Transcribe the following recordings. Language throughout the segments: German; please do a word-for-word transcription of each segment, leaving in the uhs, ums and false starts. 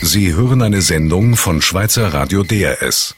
Sie hören eine Sendung von Schweizer Radio D R S.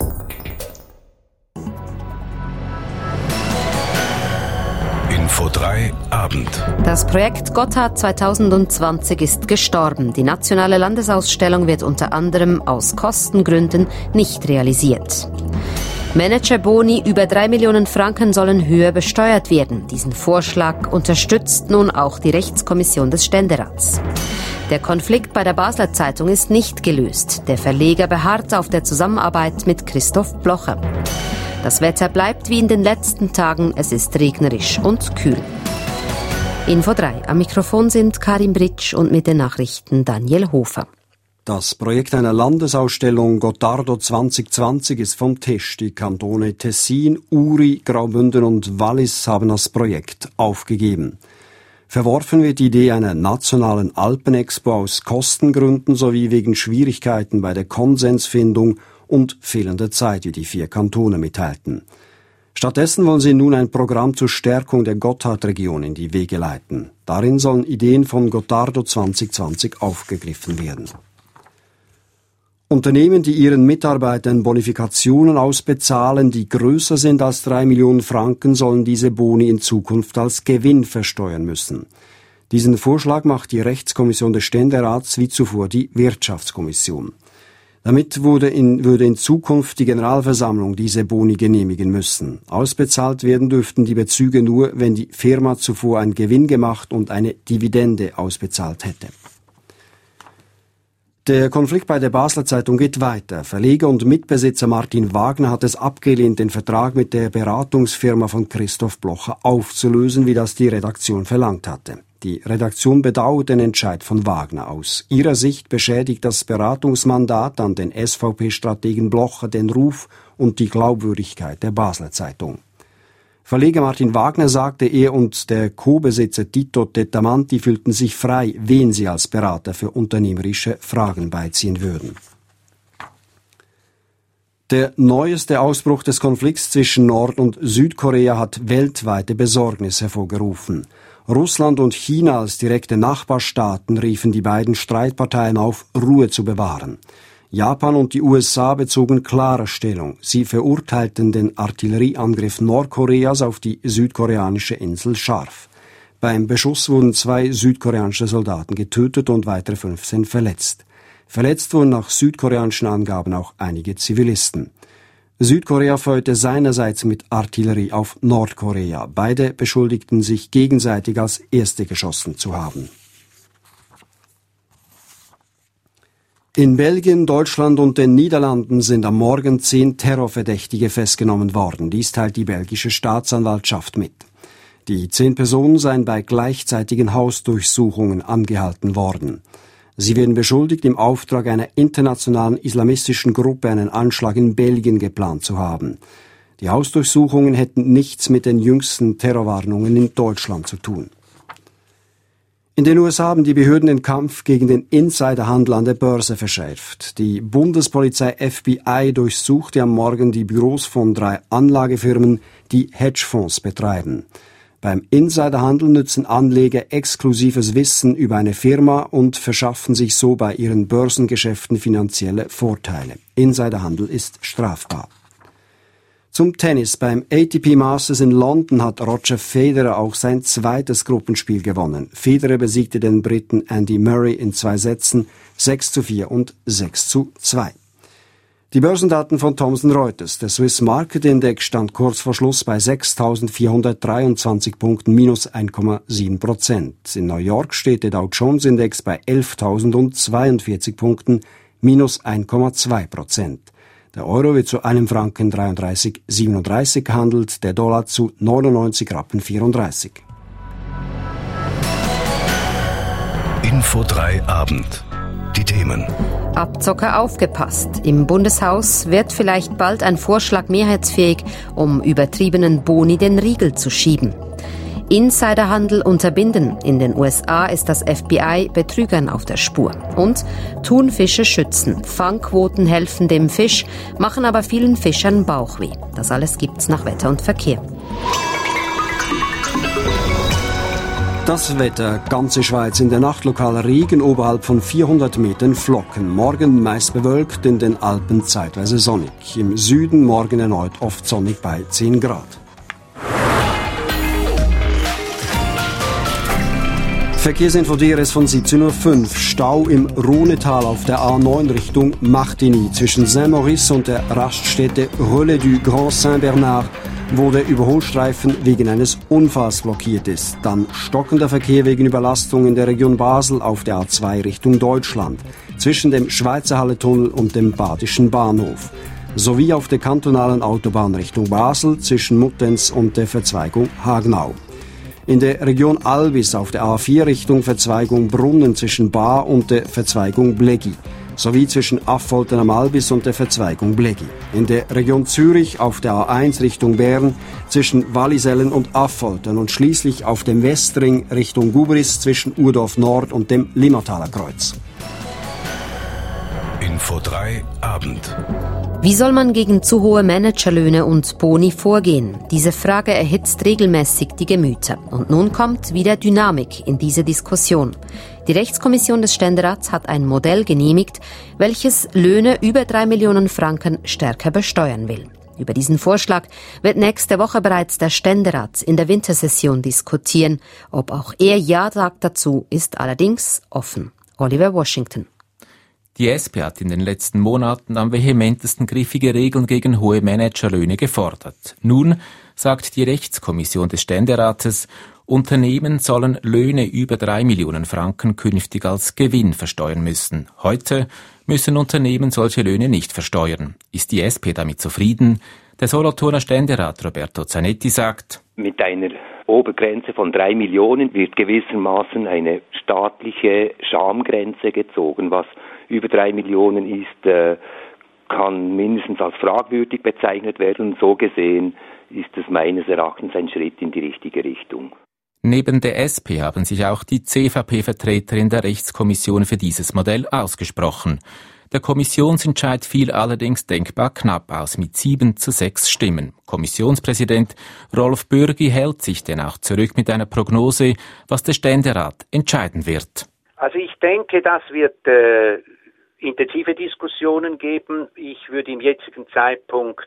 Info drei Abend. Das Projekt Gotthard zwanzig zwanzig ist gestorben. Die nationale Landesausstellung wird unter anderem aus Kostengründen nicht realisiert. Managerboni über drei Millionen Franken sollen höher besteuert werden. Diesen Vorschlag unterstützt nun auch die Rechtskommission des Ständerats. Der Konflikt bei der Basler Zeitung ist nicht gelöst. Der Verleger beharrt auf der Zusammenarbeit mit Christoph Blocher. Das Wetter bleibt wie in den letzten Tagen. Es ist regnerisch und kühl. Info drei. Am Mikrofon sind Karin Britsch und mit den Nachrichten Daniel Hofer. Das Projekt einer Landesausstellung Gottardo zwanzig zwanzig ist vom Tisch. Die Kantone Tessin, Uri, Graubünden und Wallis haben das Projekt aufgegeben. Verworfen wird die Idee einer nationalen Alpenexpo aus Kostengründen sowie wegen Schwierigkeiten bei der Konsensfindung und fehlender Zeit, wie die vier Kantone mitteilten. Stattdessen wollen sie nun ein Programm zur Stärkung der Gotthardregion in die Wege leiten. Darin sollen Ideen von Gottardo zwanzig zwanzig aufgegriffen werden. Unternehmen, die ihren Mitarbeitern Bonifikationen ausbezahlen, die größer sind als drei Millionen Franken, sollen diese Boni in Zukunft als Gewinn versteuern müssen. Diesen Vorschlag macht die Rechtskommission des Ständerats wie zuvor die Wirtschaftskommission. Damit würde in, würde in Zukunft die Generalversammlung diese Boni genehmigen müssen. Ausbezahlt werden dürften die Bezüge nur, wenn die Firma zuvor einen Gewinn gemacht und eine Dividende ausbezahlt hätte. Der Konflikt bei der Basler Zeitung geht weiter. Verleger und Mitbesitzer Martin Wagner hat es abgelehnt, den Vertrag mit der Beratungsfirma von Christoph Blocher aufzulösen, wie das die Redaktion verlangt hatte. Die Redaktion bedauert den Entscheid von Wagner. Aus ihrer Sicht beschädigt das Beratungsmandat an den S V P-Strategen Blocher den Ruf und die Glaubwürdigkeit der Basler Zeitung. Verleger Martin Wagner sagte, er und der Co-Besitzer Tito Tettamanti fühlten sich frei, wen sie als Berater für unternehmerische Fragen beiziehen würden. Der neueste Ausbruch des Konflikts zwischen Nord- und Südkorea hat weltweite Besorgnis hervorgerufen. Russland und China als direkte Nachbarstaaten riefen die beiden Streitparteien auf, Ruhe zu bewahren. Japan und die U S A bezogen klare Stellung. Sie verurteilten den Artillerieangriff Nordkoreas auf die südkoreanische Insel scharf. Beim Beschuss wurden zwei südkoreanische Soldaten getötet und weitere fünfzehn verletzt. Verletzt wurden nach südkoreanischen Angaben auch einige Zivilisten. Südkorea feuerte seinerseits mit Artillerie auf Nordkorea. Beide beschuldigten sich gegenseitig als Erste geschossen zu haben. In Belgien, Deutschland und den Niederlanden sind am Morgen zehn Terrorverdächtige festgenommen worden. Dies teilt die belgische Staatsanwaltschaft mit. Die zehn Personen seien bei gleichzeitigen Hausdurchsuchungen angehalten worden. Sie werden beschuldigt, im Auftrag einer internationalen islamistischen Gruppe einen Anschlag in Belgien geplant zu haben. Die Hausdurchsuchungen hätten nichts mit den jüngsten Terrorwarnungen in Deutschland zu tun. In den U S A haben die Behörden den Kampf gegen den Insiderhandel an der Börse verschärft. Die Bundespolizei F B I durchsuchte am Morgen die Büros von drei Anlagefirmen, die Hedgefonds betreiben. Beim Insiderhandel nützen Anleger exklusives Wissen über eine Firma und verschaffen sich so bei ihren Börsengeschäften finanzielle Vorteile. Insiderhandel ist strafbar. Zum Tennis. Beim A T P Masters in London hat Roger Federer auch sein zweites Gruppenspiel gewonnen. Federer besiegte den Briten Andy Murray in zwei Sätzen, sechs zu vier und sechs zu zwei. Die Börsendaten von Thomson Reuters. Der Swiss Market Index stand kurz vor Schluss bei sechstausendvierhundertdreiundzwanzig Punkten, minus eins Komma sieben Prozent. In New York steht der Dow Jones Index bei elftausendzweiundvierzig Punkten, minus eins Komma zwei Prozent. Der Euro wird zu einem Franken dreiunddreißig Komma siebenunddreißig gehandelt, der Dollar zu neunundneunzig Rappen vierunddreißig. Info drei Abend. Die Themen. Abzocker aufgepasst. Im Bundeshaus wird vielleicht bald ein Vorschlag mehrheitsfähig, um übertriebenen Boni den Riegel zu schieben. Insiderhandel unterbinden. In den U S A ist das F B I Betrügern auf der Spur. Und Thunfische schützen. Fangquoten helfen dem Fisch, machen aber vielen Fischern Bauchweh. Das alles gibt's nach Wetter und Verkehr. Das Wetter, ganze Schweiz in der Nacht lokaler Regen, oberhalb von vierhundert Metern Flocken. Morgen meist bewölkt, in den Alpen zeitweise sonnig. Im Süden morgen erneut oft sonnig bei zehn Grad. Verkehrsinfo D R S von siebzehn Uhr fünf. Stau im Rhonetal auf der A neun Richtung Martigny zwischen Saint-Maurice und der Raststätte Relais du Grand Saint-Bernard, wo der Überholstreifen wegen eines Unfalls blockiert ist. Dann stockender Verkehr wegen Überlastung in der Region Basel auf der A zwei Richtung Deutschland, zwischen dem Schweizer Halletunnel und dem Badischen Bahnhof. Sowie auf der kantonalen Autobahn Richtung Basel zwischen Muttenz und der Verzweigung Hagenau. In der Region Albis auf der A vier Richtung Verzweigung Brunnen zwischen Baar und der Verzweigung Bleggi, sowie zwischen Affoltern am Albis und der Verzweigung Bleggi. In der Region Zürich auf der A eins Richtung Bern zwischen Wallisellen und Affoltern und schließlich auf dem Westring Richtung Gubris zwischen Urdorf Nord und dem Limmertaler Kreuz. Info drei Abend. Wie soll man gegen zu hohe Managerlöhne und Boni vorgehen? Diese Frage erhitzt regelmäßig die Gemüter. Und nun kommt wieder Dynamik in diese Diskussion. Die Rechtskommission des Ständerats hat ein Modell genehmigt, welches Löhne über drei Millionen Franken stärker besteuern will. Über diesen Vorschlag wird nächste Woche bereits der Ständerat in der Wintersession diskutieren. Ob auch er Ja sagt dazu, ist allerdings offen. Oliver Washington. Die S P hat in den letzten Monaten am vehementesten griffige Regeln gegen hohe Managerlöhne gefordert. Nun sagt die Rechtskommission des Ständerates, Unternehmen sollen Löhne über drei Millionen Franken künftig als Gewinn versteuern müssen. Heute müssen Unternehmen solche Löhne nicht versteuern. Ist die S P damit zufrieden? Der Solothurner Ständerat Roberto Zanetti sagt: Mit einer Obergrenze von drei Millionen wird gewissermaßen eine staatliche Schamgrenze gezogen. Was über drei Millionen ist, äh, kann mindestens als fragwürdig bezeichnet werden. Und so gesehen ist es meines Erachtens ein Schritt in die richtige Richtung. Neben der S P haben sich auch die C V P-Vertreter in der Rechtskommission für dieses Modell ausgesprochen. Der Kommissionsentscheid fiel allerdings denkbar knapp aus mit sieben zu sechs Stimmen. Kommissionspräsident Rolf Bürgi hält sich denn auch zurück mit einer Prognose, was der Ständerat entscheiden wird. Also ich denke, das wird äh, intensive Diskussionen geben. Ich würde im jetzigen Zeitpunkt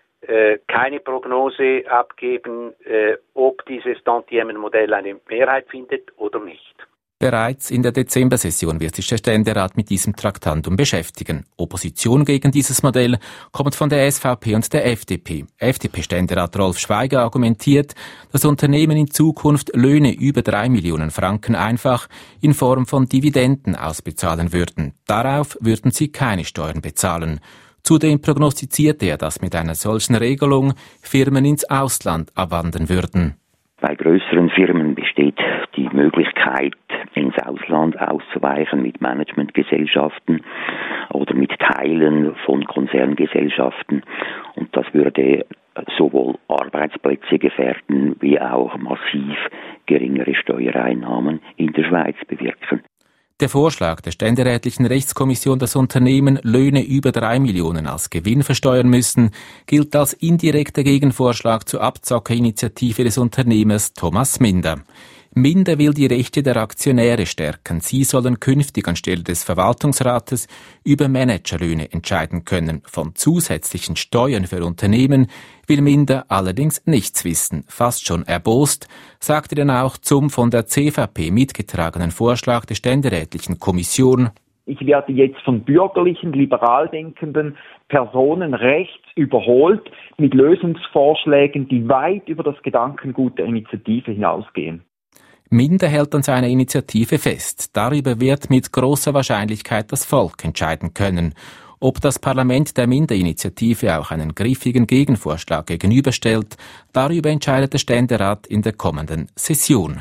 äh, keine Prognose abgeben, äh, ob dieses Tantiemenmodell eine Mehrheit findet oder nicht. Bereits in der Dezembersession wird sich der Ständerat mit diesem Traktandum beschäftigen. Opposition gegen dieses Modell kommt von der S V P und der F D P. F D P-Ständerat Rolf Schweiger argumentiert, dass Unternehmen in Zukunft Löhne über drei Millionen Franken einfach in Form von Dividenden ausbezahlen würden. Darauf würden sie keine Steuern bezahlen. Zudem prognostiziert er, dass mit einer solchen Regelung Firmen ins Ausland abwandern würden. Bei größeren Firmen besteht die Möglichkeit, ins Ausland auszuweichen mit Managementgesellschaften oder mit Teilen von Konzerngesellschaften. Und das würde sowohl Arbeitsplätze gefährden, wie auch massiv geringere Steuereinnahmen in der Schweiz bewirken. Der Vorschlag der ständerätlichen Rechtskommission, dass Unternehmen Löhne über drei Millionen als Gewinn versteuern müssen, gilt als indirekter Gegenvorschlag zur Abzockerinitiative des Unternehmers Thomas Minder. Minder will die Rechte der Aktionäre stärken. Sie sollen künftig anstelle des Verwaltungsrates über Managerlöhne entscheiden können. Von zusätzlichen Steuern für Unternehmen will Minder allerdings nichts wissen. Fast schon erbost sagte er dann auch zum von der C V P mitgetragenen Vorschlag der ständerätlichen Kommission: Ich werde jetzt von bürgerlichen, liberal denkenden Personen rechts überholt mit Lösungsvorschlägen, die weit über das Gedankengut der Initiative hinausgehen. Minder hält an seiner Initiative fest. Darüber wird mit großer Wahrscheinlichkeit das Volk entscheiden können. Ob das Parlament der Minder-Initiative auch einen griffigen Gegenvorschlag gegenüberstellt, darüber entscheidet der Ständerat in der kommenden Session.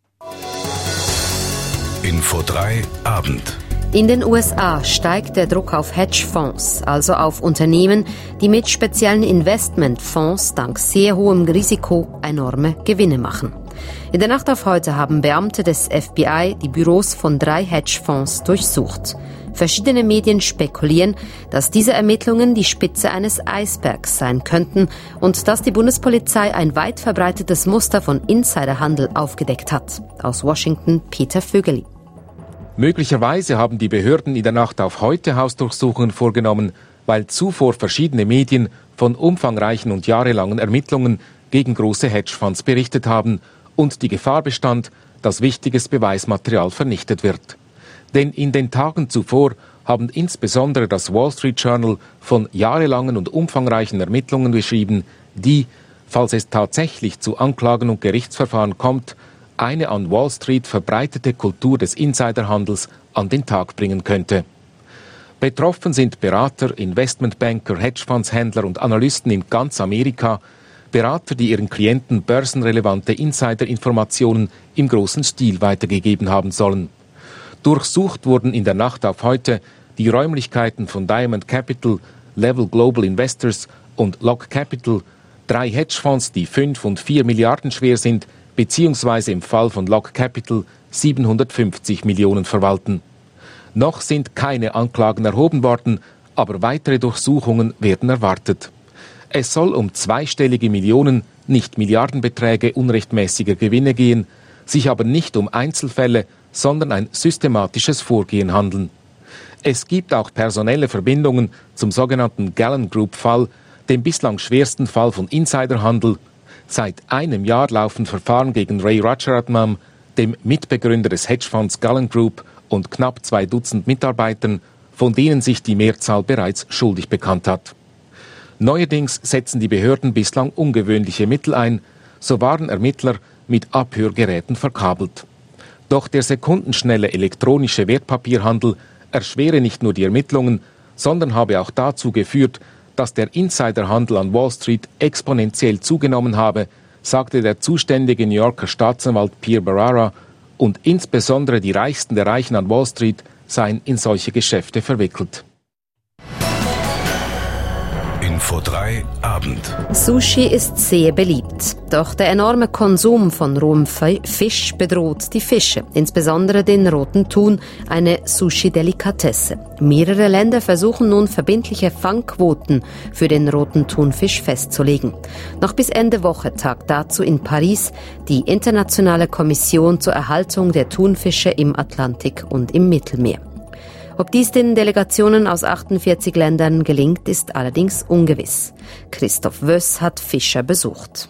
Info drei Abend. In den U S A steigt der Druck auf Hedgefonds, also auf Unternehmen, die mit speziellen Investmentfonds dank sehr hohem Risiko enorme Gewinne machen. In der Nacht auf heute haben Beamte des F B I die Büros von drei Hedgefonds durchsucht. Verschiedene Medien spekulieren, dass diese Ermittlungen die Spitze eines Eisbergs sein könnten und dass die Bundespolizei ein weit verbreitetes Muster von Insiderhandel aufgedeckt hat. Aus Washington Peter Vögeli. Möglicherweise haben die Behörden in der Nacht auf heute Hausdurchsuchungen vorgenommen, weil zuvor verschiedene Medien von umfangreichen und jahrelangen Ermittlungen gegen große Hedgefonds berichtet haben und die Gefahr bestand, dass wichtiges Beweismaterial vernichtet wird. Denn in den Tagen zuvor haben insbesondere das Wall Street Journal von jahrelangen und umfangreichen Ermittlungen geschrieben, die, falls es tatsächlich zu Anklagen und Gerichtsverfahren kommt, eine an Wall Street verbreitete Kultur des Insiderhandels an den Tag bringen könnte. Betroffen sind Berater, Investmentbanker, Hedgefondshändler und Analysten in ganz Amerika, Berater, die ihren Klienten börsenrelevante Insiderinformationen im großen Stil weitergegeben haben sollen. Durchsucht wurden in der Nacht auf heute die Räumlichkeiten von Diamond Capital, Level Global Investors und Lock Capital, drei Hedgefonds, die fünf und vier Milliarden schwer sind, beziehungsweise im Fall von Lock Capital siebenhundertfünfzig Millionen verwalten. Noch sind keine Anklagen erhoben worden, aber weitere Durchsuchungen werden erwartet. Es soll um zweistellige Millionen, nicht Milliardenbeträge unrechtmäßiger Gewinne gehen, sich aber nicht um Einzelfälle, sondern ein systematisches Vorgehen handeln. Es gibt auch personelle Verbindungen zum sogenannten Gallen Group-Fall, dem bislang schwersten Fall von Insiderhandel. Seit einem Jahr laufen Verfahren gegen Ray Rajaratnam, dem Mitbegründer des Hedgefonds Gallen Group, und knapp zwei Dutzend Mitarbeitern, von denen sich die Mehrzahl bereits schuldig bekannt hat. Neuerdings setzen die Behörden bislang ungewöhnliche Mittel ein, so waren Ermittler mit Abhörgeräten verkabelt. Doch der sekundenschnelle elektronische Wertpapierhandel erschwere nicht nur die Ermittlungen, sondern habe auch dazu geführt, dass der Insiderhandel an Wall Street exponentiell zugenommen habe, sagte der zuständige New Yorker Staatsanwalt Pierre Barrara, und insbesondere die Reichsten der Reichen an Wall Street seien in solche Geschäfte verwickelt. Info drei Abend. Sushi ist sehr beliebt. Doch der enorme Konsum von rohem Fisch bedroht die Fische, insbesondere den roten Thun, eine Sushi-Delikatesse. Mehrere Länder versuchen nun verbindliche Fangquoten für den roten Thunfisch festzulegen. Noch bis Ende Woche tagt dazu in Paris die Internationale Kommission zur Erhaltung der Thunfische im Atlantik und im Mittelmeer. Ob dies den Delegationen aus achtundvierzig Ländern gelingt, ist allerdings ungewiss. Christoph Wöss hat Fischer besucht.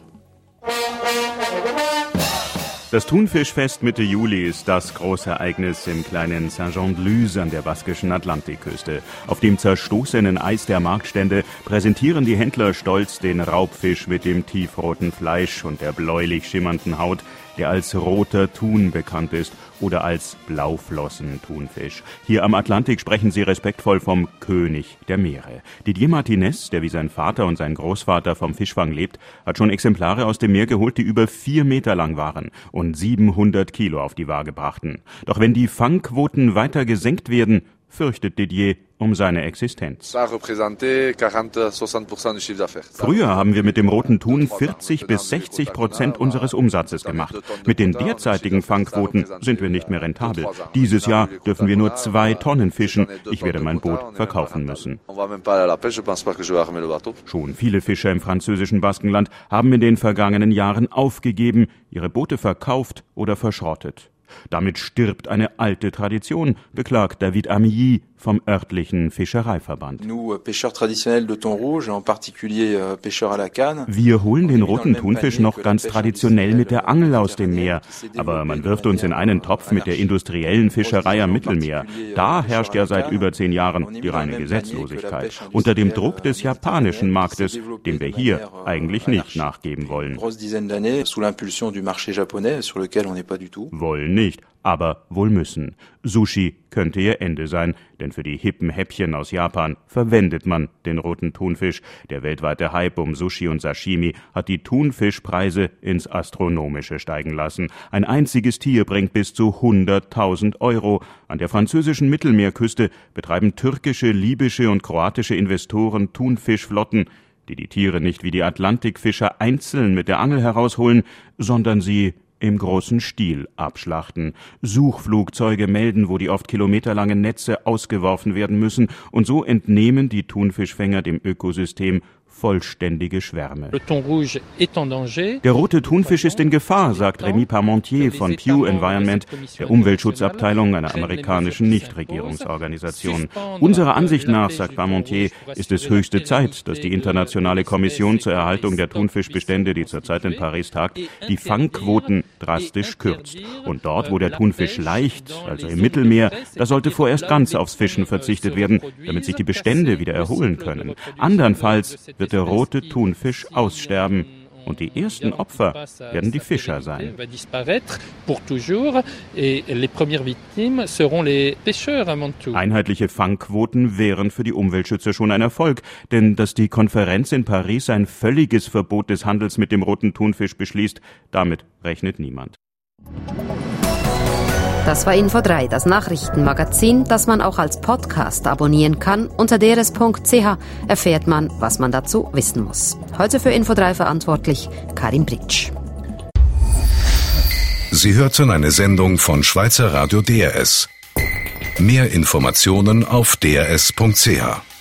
Das Thunfischfest Mitte Juli ist das große Ereignis im kleinen Saint-Jean-de-Luz an der baskischen Atlantikküste. Auf dem zerstoßenen Eis der Marktstände präsentieren die Händler stolz den Raubfisch mit dem tiefroten Fleisch und der bläulich schimmernden Haut, der als roter Thun bekannt ist oder als Blauflossen-Thunfisch. Hier am Atlantik sprechen sie respektvoll vom König der Meere. Didier Martinez, der wie sein Vater und sein Großvater vom Fischfang lebt, hat schon Exemplare aus dem Meer geholt, die über vier Meter lang waren und siebenhundert Kilo auf die Waage brachten. Doch wenn die Fangquoten weiter gesenkt werden, fürchtet Didier um seine Existenz. Früher haben wir mit dem roten Thun vierzig bis sechzig Prozent unseres Umsatzes gemacht. Mit den derzeitigen Fangquoten sind wir nicht mehr rentabel. Dieses Jahr dürfen wir nur zwei Tonnen fischen. Ich werde mein Boot verkaufen müssen. Schon viele Fischer im französischen Baskenland haben in den vergangenen Jahren aufgegeben, ihre Boote verkauft oder verschrottet. Damit stirbt eine alte Tradition, beklagt David Amilly vom örtlichen Fischereiverband. Wir holen den roten Thunfisch noch ganz traditionell mit der Angel aus dem Meer. Aber man wirft uns in einen Topf mit der industriellen Fischerei am Mittelmeer. Da herrscht ja seit über zehn Jahren die reine Gesetzlosigkeit. Unter dem Druck des japanischen Marktes, dem wir hier eigentlich nicht nachgeben wollen. Wollen nicht, aber wohl müssen. Sushi könnte ihr Ende sein, denn für die hippen Häppchen aus Japan verwendet man den roten Thunfisch. Der weltweite Hype um Sushi und Sashimi hat die Thunfischpreise ins Astronomische steigen lassen. Ein einziges Tier bringt bis zu hunderttausend Euro. An der französischen Mittelmeerküste betreiben türkische, libysche und kroatische Investoren Thunfischflotten, die die Tiere nicht wie die Atlantikfischer einzeln mit der Angel herausholen, sondern sie im großen Stil abschlachten. Suchflugzeuge melden, wo die oft kilometerlangen Netze ausgeworfen werden müssen, und so entnehmen die Thunfischfänger dem Ökosystem vollständige Schwärme. Der rote Thunfisch ist in Gefahr, sagt Rémi Parmentier von Pew Environment, der Umweltschutzabteilung einer amerikanischen Nichtregierungsorganisation. Unserer Ansicht nach, sagt Parmentier, ist es höchste Zeit, dass die Internationale Kommission zur Erhaltung der Thunfischbestände, die zurzeit in Paris tagt, die Fangquoten drastisch kürzt. Und dort, wo der Thunfisch leicht, also im Mittelmeer, da sollte vorerst ganz aufs Fischen verzichtet werden, damit sich die Bestände wieder erholen können. Andernfalls wird der rote Thunfisch aussterben. Und die ersten Opfer werden die Fischer sein. Einheitliche Fangquoten wären für die Umweltschützer schon ein Erfolg, denn dass die Konferenz in Paris ein völliges Verbot des Handels mit dem roten Thunfisch beschließt, damit rechnet niemand. Das war Info drei, das Nachrichtenmagazin, das man auch als Podcast abonnieren kann. Unter d r s punkt c h erfährt man, was man dazu wissen muss. Heute für Info drei verantwortlich Karin Britsch. Sie hörten eine Sendung von Schweizer Radio D R S. Mehr Informationen auf d r s punkt c h.